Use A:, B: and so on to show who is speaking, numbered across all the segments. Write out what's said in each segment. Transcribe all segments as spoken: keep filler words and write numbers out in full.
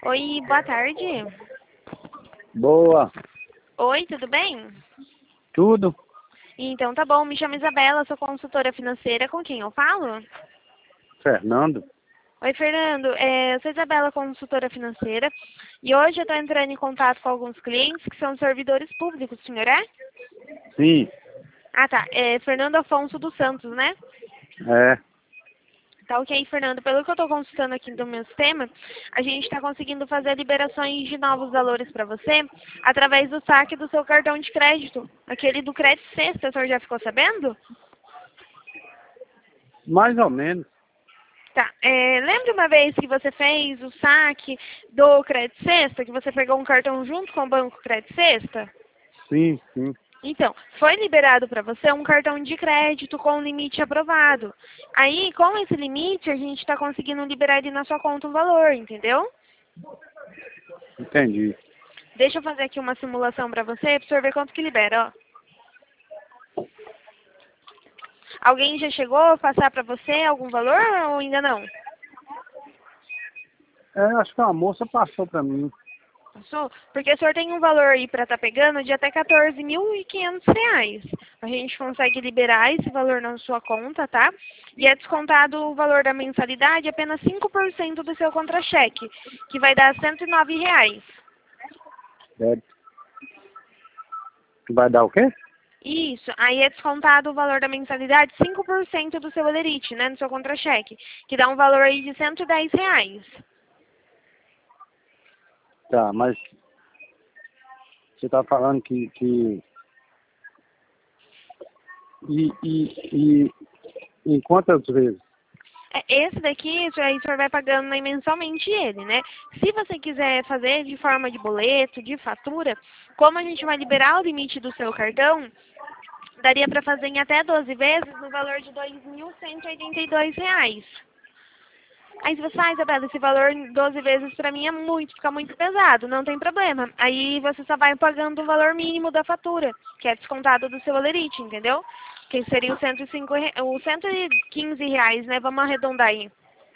A: Oi, boa tarde.
B: Boa.
A: Oi, tudo bem?
B: Tudo?
A: Então tá bom, me chamo Isabela, sou consultora financeira, com quem eu falo?
B: Fernando?
A: Oi, Fernando, é, eu sou Isabela, consultora financeira, e hoje eu estou entrando em contato com alguns clientes que são servidores públicos, o senhor é?
B: Sim.
A: Ah tá, é Fernando Afonso dos Santos, né?
B: É.
A: Tá ok, Fernando. Pelo que eu estou consultando aqui do meu sistema, a gente está conseguindo fazer liberações de novos valores para você através do saque do seu cartão de crédito, aquele do Crédito Sexta, o senhor já ficou sabendo?
B: Mais ou menos.
A: Tá. É, lembra uma vez que você fez o saque do Crédito Sexta, que você pegou um cartão junto com o Banco Crédito Sexta?
B: Sim, sim.
A: Então, foi liberado para você um cartão de crédito com limite aprovado. Aí, com esse limite, a gente está conseguindo liberar ali na sua conta um valor, entendeu?
B: Entendi.
A: Deixa eu fazer aqui uma simulação para você, para o senhor ver quanto que libera, ó. Alguém já chegou a passar para você algum valor ou ainda não?
B: É, acho que a moça passou pra mim.
A: Passou? Porque o senhor tem um valor aí para estar pegando de até quatorze mil e quinhentos reais. A gente consegue liberar esse valor na sua conta, tá? E é descontado o valor da mensalidade apenas cinco por cento do seu contra-cheque, que vai dar cento e nove reais.
B: Deve. Vai dar o quê?
A: Isso, aí é descontado o valor da mensalidade, cinco por cento do seu olerite, né, no seu contra-cheque, que dá um valor aí de cento e dez reais.
B: Tá, mas você tá falando que... que... E, e, e em quantas vezes?
A: É, esse daqui, isso aí o senhor vai pagando aí mensalmente ele, né? Se você quiser fazer de forma de boleto, de fatura, como a gente vai liberar o limite do seu cartão, daria para fazer em até doze vezes no valor de dois mil cento e oitenta e dois reais. Aí você fala, ah, Isabela, esse valor doze vezes para mim é muito, fica muito pesado, não tem problema. Aí você só vai pagando o valor mínimo da fatura, que é descontado do seu olerite, entendeu? Que seria o cento e cinco, re- o cento e quinze reais, né? Vamos arredondar aí.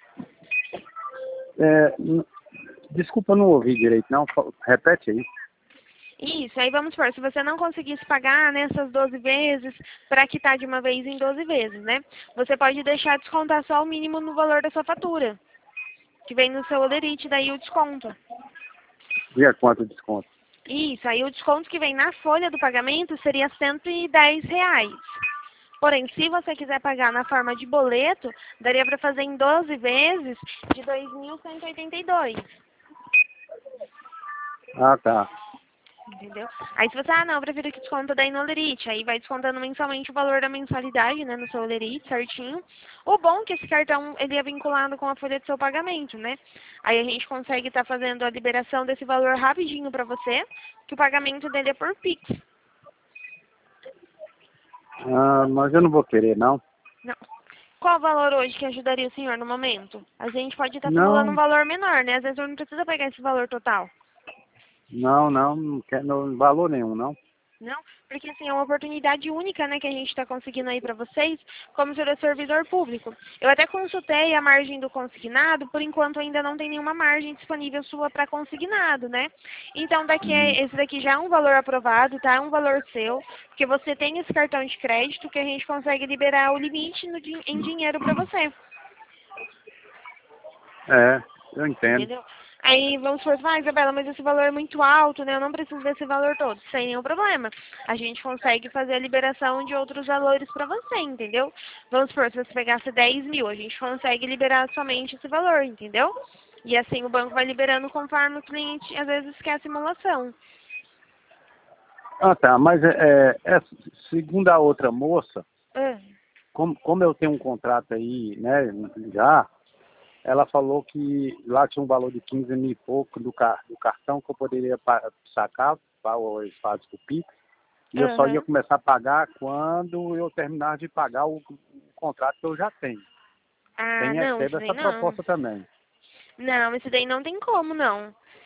B: É, n- desculpa, eu não ouvi direito, não. Fa- Repete aí.
A: Isso, aí vamos supor, se você não conseguisse pagar nessas doze vezes, para quitar de uma vez em doze vezes, né? Você pode deixar descontar só o mínimo no valor da sua fatura, que vem no seu olerite, daí o desconto.
B: E a quanto desconto?
A: Isso, aí o desconto que vem na folha do pagamento seria cento e dez reais. Porém, se você quiser pagar na forma de boleto, daria para fazer em doze vezes de dois mil cento e oitenta e dois.
B: Ah, tá.
A: Entendeu? Aí se você, ah não, eu prefiro que desconta daí no Olerite, aí vai descontando mensalmente o valor da mensalidade, né, no seu Olerite, certinho. O bom é que esse cartão, ele é vinculado com a folha de seu pagamento, né? Aí a gente consegue estar fazendo a liberação desse valor rapidinho para você, que o pagamento dele é por Pix.
B: Ah, mas eu não vou querer, não.
A: Não. Qual o valor hoje que ajudaria o senhor no momento? A gente pode estar simulando um
B: Não,
A: valor menor, né? Às vezes eu não precisa pegar esse valor total.
B: não, não. Não quero valor nenhum, não.
A: Não, porque assim, é uma oportunidade única, né, que a gente está conseguindo aí para vocês, como ser servidor público. Eu até consultei a margem do consignado, por enquanto ainda não tem nenhuma margem disponível sua para consignado, né? Então, daqui
B: Uhum.
A: é, esse daqui já é um valor aprovado, tá? É um valor seu, porque você tem esse cartão de crédito que a gente consegue liberar o limite no, din- em dinheiro para você.
B: É, eu entendo.
A: Entendeu? Aí vamos supor, ah, Isabela, mas esse valor é muito alto, né? Eu não preciso desse valor todo. Sem nenhum problema. A gente consegue fazer a liberação de outros valores para você, entendeu? Vamos supor, se você pegasse dez mil, a gente consegue liberar somente esse valor, entendeu? E assim o banco vai liberando conforme o cliente às vezes quer a simulação.
B: Ah, tá. Mas é, é, é, segundo a outra moça,
A: Ah,
B: como, como eu tenho um contrato aí, né, já, ela falou que lá tinha um valor de quinze mil e pouco do, car do cartão que eu poderia pa- sacar, para o espaço do Pix, e eu só ia
A: aham.
B: começar a pagar quando eu terminar de pagar o, o contrato que eu já tenho.
A: Ah,
B: Tem,
A: não, isso
B: teve
A: daí
B: essa
A: não.
B: proposta também.
A: Não, esse daí não tem como, não.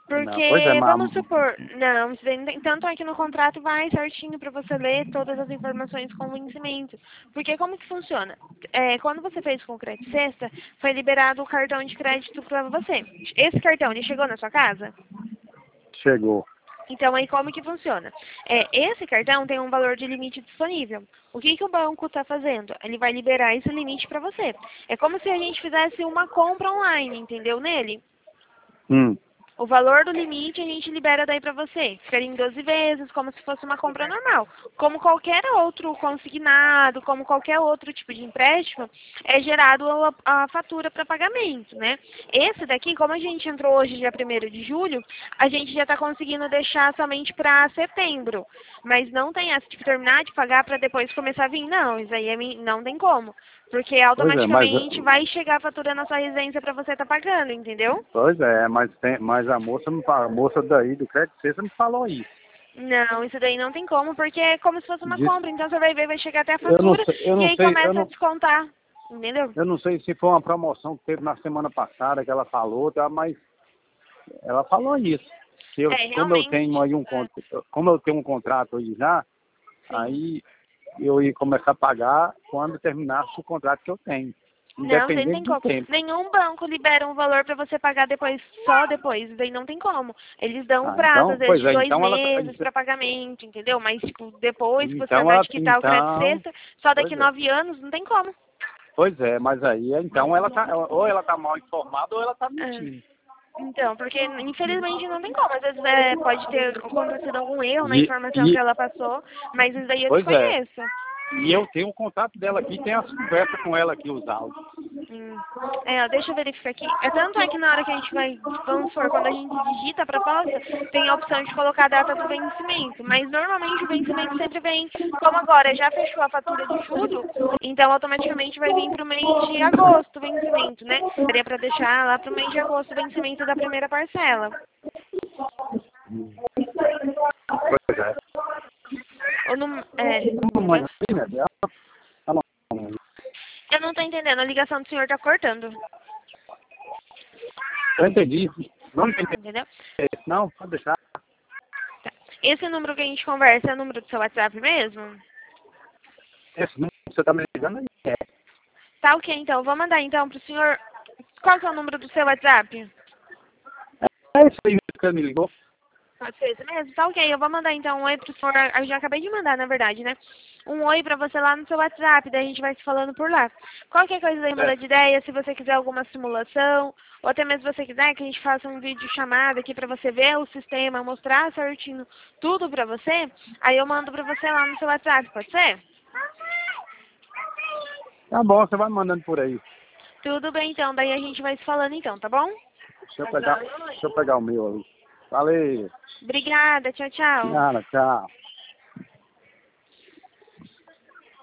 A: Porque,
B: pois é, mas...
A: vamos supor, não, isso daí não tem- tanto é que no contrato vai certinho para você ler todas as informações com vencimento. Porque como que funciona? É, quando você fez com o crédito sexta, foi liberado o cartão de crédito para você. Esse cartão, ele chegou na sua casa?
B: Chegou.
A: Então, aí como que funciona? É, esse cartão tem um valor de limite disponível. O que, que o banco está fazendo? Ele vai liberar esse limite para você. É como se a gente fizesse uma compra online, entendeu, nele?
B: Hum.
A: O valor do limite a gente libera daí para você. Ficaria em doze vezes, como se fosse uma compra normal. Como qualquer outro consignado, como qualquer outro tipo de empréstimo, é gerado a, a fatura para pagamento, né? Esse daqui, como a gente entrou hoje, dia primeiro de julho, a gente já está conseguindo deixar somente para setembro. Mas não tem essa, tipo, terminar de pagar para depois começar a vir. Não, isso aí é, mi- não tem como. Porque
B: Pois é, mas...
A: automaticamente vai chegar a fatura na sua residência para você estar pagando, entendeu?
B: Pois é, mas, tem, mas a moça me fa- a moça daí do crédito sexta me falou isso.
A: Não, isso daí não tem como, porque é como se fosse uma
B: Disse,
A: compra. Então você vai ver, vai chegar até a
B: eu não
A: fatura
B: sei, eu
A: e
B: não
A: aí
B: sei, eu
A: começa a
B: não,
A: descontar. Entendeu?
B: eu não sei se foi uma promoção que teve na semana passada que ela falou, tá? Mas ela falou isso. Que eu,
A: É,
B: como eu
A: realmente.
B: tenho aí um
A: É,
B: con- como eu tenho um contrato aí já,
A: sim.
B: aí eu ia começar a pagar quando terminasse o contrato que eu tenho.
A: Não, daí não tem
B: Independente do
A: como.
B: tempo.
A: Nenhum banco libera um valor para você pagar depois, só depois. Daí não tem como. Eles dão um
B: Ah,
A: prazo,
B: então,
A: às vezes,
B: pois
A: de
B: é,
A: dois
B: então ela
A: meses para pagamento, entendeu? Mas, tipo, depois que você
B: então
A: terminar
B: ela
A: de quitar o crédito
B: então,
A: sexta, só
B: pois
A: daqui
B: é.
A: nove anos, não tem como.
B: Pois é, mas aí então ela tá ou ela tá mal informada ou ela tá
A: É.
B: mentindo.
A: Então, porque infelizmente não tem como. Às vezes é, pode ter acontecido algum erro na
B: E,
A: informação que
B: e
A: ela passou, mas isso daí eu
B: pois é.
A: desconheço.
B: E eu tenho o contato dela aqui, tem as conversas com ela aqui, os áudios.
A: Hum. É, ó, deixa eu verificar aqui. É tanto é que na hora que a gente vai, vamos supor, quando a gente digita a proposta, tem a opção de colocar a data do vencimento. Mas normalmente o vencimento sempre vem, como agora já fechou a fatura de julho, então automaticamente vai vir para o mês de agosto o vencimento, né? Seria para deixar lá para o mês de agosto o vencimento da primeira parcela.
B: Pois é.
A: Ou no, é,
B: Mamãe, né, dela? Tá bom.
A: eu não tô entendendo, a ligação do senhor tá cortando,
B: Eu entendi. Não entendi.
A: entendeu?
B: Não, pode deixar.
A: Tá. Esse número que a gente conversa é o número do seu WhatsApp mesmo?
B: Esse número que você tá me ligando aí é.
A: Tá ok, então. Vou mandar então pro senhor. Qual que é o número do seu WhatsApp?
B: É isso aí mesmo que ele me ligou.
A: Pode ser esse mesmo? Tá ok. Eu vou mandar então um oi pro senhor. Eu já acabei de mandar, na verdade, né? Um oi pra você lá no seu WhatsApp. Daí a gente vai se falando por lá. Qualquer coisa aí muda
B: É.
A: de ideia. Se você quiser alguma simulação, ou até mesmo se você quiser que a gente faça um vídeo chamada aqui pra você ver o sistema, mostrar certinho tudo pra você, aí eu mando pra você lá no seu WhatsApp. Pode ser?
B: Tá bom, você vai mandando por aí.
A: Tudo bem então. Daí a gente vai se falando então, tá bom?
B: Deixa eu pegar, deixa eu pegar o meu ali. Valeu.
A: Obrigada. Tchau, tchau.
B: Nada, tchau.